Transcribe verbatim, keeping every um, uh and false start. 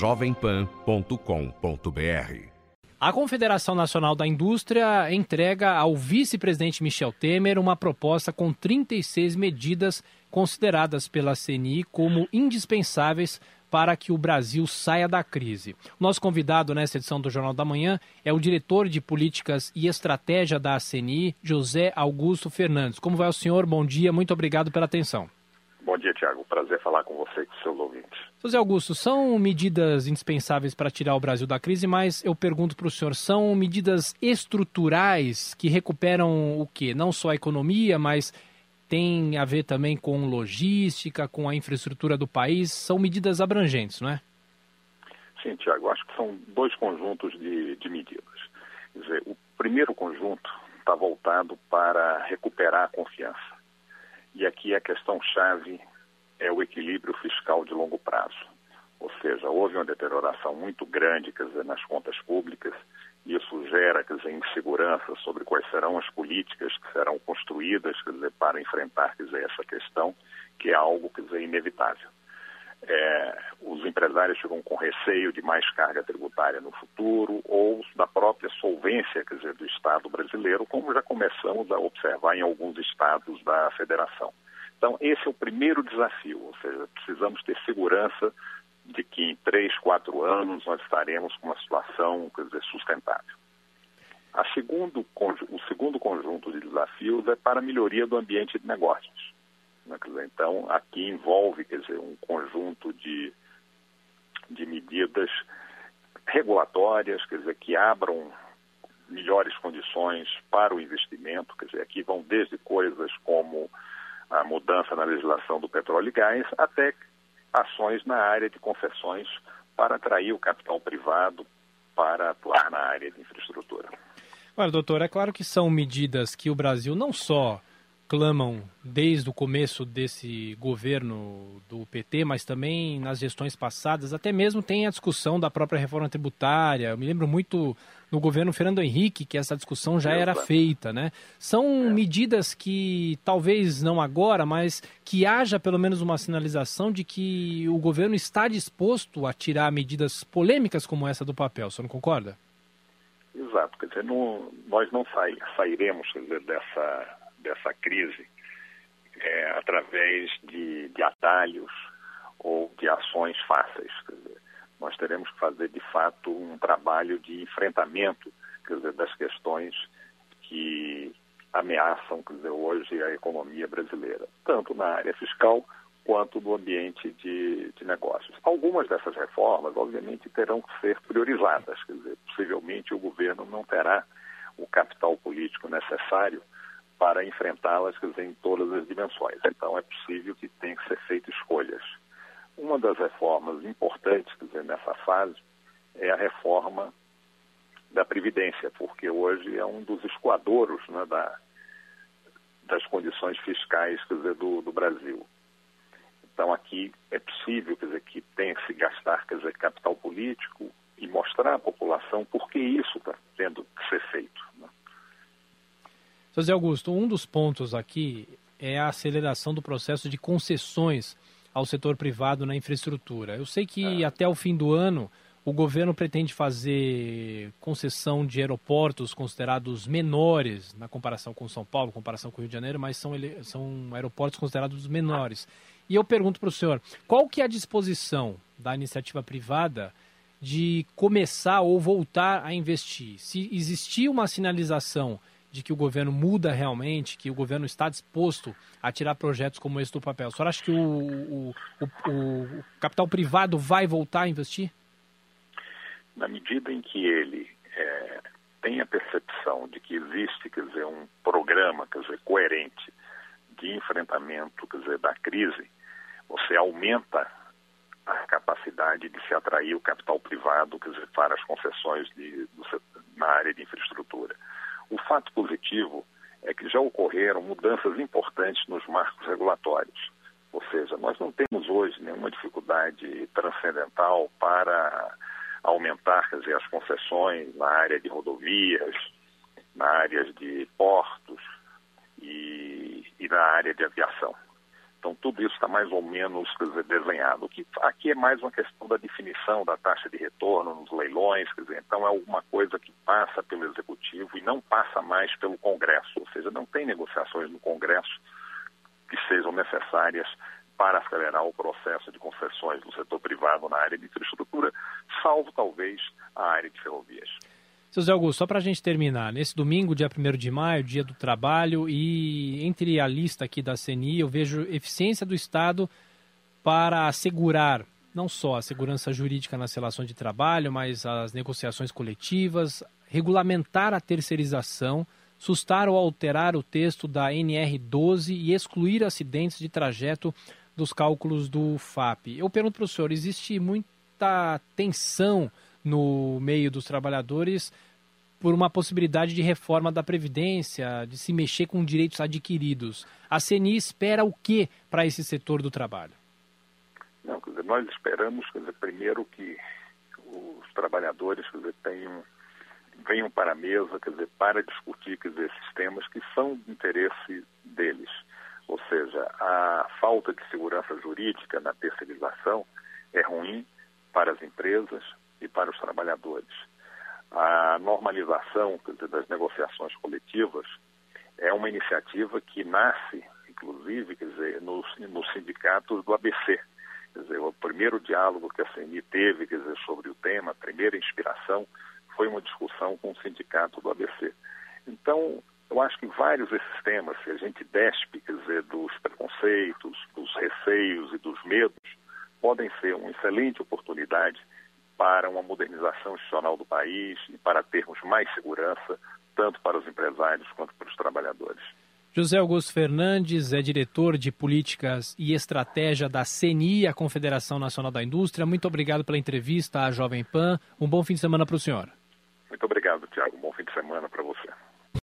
jovem pan ponto com ponto br. A Confederação Nacional da Indústria entrega ao vice-presidente Michel Temer uma proposta com trinta e seis medidas consideradas pela C N I como indispensáveis para que o Brasil saia da crise. Nosso convidado nesta edição do Jornal da Manhã é o diretor de Políticas e Estratégia da C N I, José Augusto Fernandes. Como vai o senhor? Bom dia, muito obrigado pela atenção. Bom dia, Tiago. Prazer falar com você e com seus ouvintes. José Augusto, são medidas indispensáveis para tirar o Brasil da crise, mas eu pergunto para o senhor, são medidas estruturais que recuperam o quê? Não só a economia, mas tem a ver também com logística, com a infraestrutura do país, são medidas abrangentes, não é? Sim, Tiago, acho que são dois conjuntos de, de medidas. Quer dizer, o primeiro conjunto está voltado para recuperar a confiança. E aqui a questão-chave é o equilíbrio fiscal de longo prazo. Ou seja, houve uma deterioração muito grande, quer dizer, nas contas públicas, e isso gera, quer dizer, insegurança sobre quais serão as políticas que serão construídas, quer dizer, para enfrentar, quer dizer, essa questão, que é algo, quer dizer, inevitável. É, os empresários ficam com receio de mais carga tributária no futuro ou da própria solvência, quer dizer, do Estado brasileiro, como já começamos a observar em alguns estados da Federação. Então, esse é o primeiro desafio, ou seja, precisamos ter segurança de que em três, quatro anos nós estaremos com uma situação, quer dizer, sustentável. A segundo, o segundo conjunto de desafios é para a melhoria do ambiente de negócios. Então, aqui envolve, quer dizer, um conjunto de, de medidas regulatórias, quer dizer, que abram melhores condições para o investimento, quer dizer, aqui vão desde coisas como a mudança na legislação do petróleo e gás, até ações na área de concessões para atrair o capital privado para atuar na área de infraestrutura. Olha, doutor, é claro que são medidas que o Brasil não só clamam desde o começo desse governo do P T, mas também nas gestões passadas, até mesmo tem a discussão da própria reforma tributária. Eu me lembro muito no governo Fernando Henrique que essa discussão já era feita, né? São medidas que, talvez não agora, mas que haja pelo menos uma sinalização de que o governo está disposto a tirar medidas polêmicas como essa do papel. O senhor não concorda? Exato. Quer dizer, não, nós não sai, sairemos, quer dizer, dessa... dessa crise é, através de, de atalhos ou de ações fáceis. Quer dizer, nós teremos que fazer, de fato, um trabalho de enfrentamento, quer dizer, das questões que ameaçam, quer dizer, hoje a economia brasileira, tanto na área fiscal quanto no ambiente de, de negócios. Algumas dessas reformas, obviamente, terão que ser priorizadas. Quer dizer, possivelmente o governo não terá o capital político necessário para enfrentá-las, quer dizer, em todas as dimensões. Então, é possível que tenham que ser feitas escolhas. Uma das reformas importantes, quer dizer, nessa fase, é a reforma da Previdência, porque hoje é um dos escoadouros, né, da, das condições fiscais, quer dizer, do, do Brasil. Então, aqui é possível, quer dizer, que tenha que se gastar, quer dizer, capital político e mostrar à população por que isso está tendo que ser feito, né? José Augusto, um dos pontos aqui é a aceleração do processo de concessões ao setor privado na infraestrutura. Eu sei que até o fim do ano o governo pretende fazer concessão de aeroportos considerados menores na comparação com São Paulo, comparação com o Rio de Janeiro, mas são, ele... são aeroportos considerados menores. E eu pergunto para o senhor, qual que é a disposição da iniciativa privada de começar ou voltar a investir? Se existir uma sinalização de que o governo muda realmente, que o governo está disposto a tirar projetos como esse do papel, o senhor acha que o, o, o, o capital privado vai voltar a investir? Na medida em que ele é, tem a percepção de que existe, quer dizer, um programa, quer dizer, coerente de enfrentamento, quer dizer, da crise, você aumenta a capacidade de se atrair o capital privado, quer dizer, para as concessões de, do, na área de infraestrutura. O fato positivo é que já ocorreram mudanças importantes nos marcos regulatórios. Ou seja, nós não temos hoje nenhuma dificuldade transcendental para aumentar, quer dizer, as concessões na área de rodovias, na área de portos e, e na área de aviação. Então, tudo isso está mais ou menos, quer dizer, desenhado. O que aqui é mais uma questão da definição da taxa de retorno nos leilões, quer dizer, então é alguma coisa que passa pelo Executivo e não passa mais pelo Congresso, ou seja, não tem negociações no Congresso que sejam necessárias para acelerar o processo de concessões do setor privado na área de infraestrutura, salvo talvez a área de ferrovias. Seu Zé Augusto, só para a gente terminar, nesse domingo, dia primeiro de maio, dia do trabalho, e entre a lista aqui da C N I, eu vejo eficiência do Estado para assegurar não só a segurança jurídica nas relações de trabalho, mas as negociações coletivas, regulamentar a terceirização, sustar ou alterar o texto da N R doze e excluir acidentes de trajeto dos cálculos do F A P. Eu pergunto para o senhor, existe muita tensão no meio dos trabalhadores por uma possibilidade de reforma da Previdência, de se mexer com direitos adquiridos. A C N I espera o que para esse setor do trabalho? Não, quer dizer, nós esperamos, quer dizer, primeiro que os trabalhadores, quer dizer, tenham, venham para a mesa, quer dizer, para discutir, quer dizer, esses temas que são de interesse deles. Ou seja, a falta de segurança jurídica na terceirização é ruim para as empresas e para os trabalhadores. A normalização, quer dizer, das negociações coletivas é uma iniciativa que nasce, inclusive, quer dizer, nos, nos sindicatos do A B C. Quer dizer, o primeiro diálogo que a C N I teve, quer dizer, sobre o tema, a primeira inspiração, foi uma discussão com o sindicato do A B C. Então, eu acho que vários desses temas, se a gente despe, quer dizer, dos preconceitos, dos receios e dos medos, podem ser uma excelente oportunidade para uma modernização institucional do país e para termos mais segurança, tanto para os empresários quanto para os trabalhadores. José Augusto Fernandes é diretor de Políticas e Estratégia da C N I, a Confederação Nacional da Indústria. Muito obrigado pela entrevista à Jovem Pan. Um bom fim de semana para o senhor. Muito obrigado, Tiago. Um bom fim de semana para você.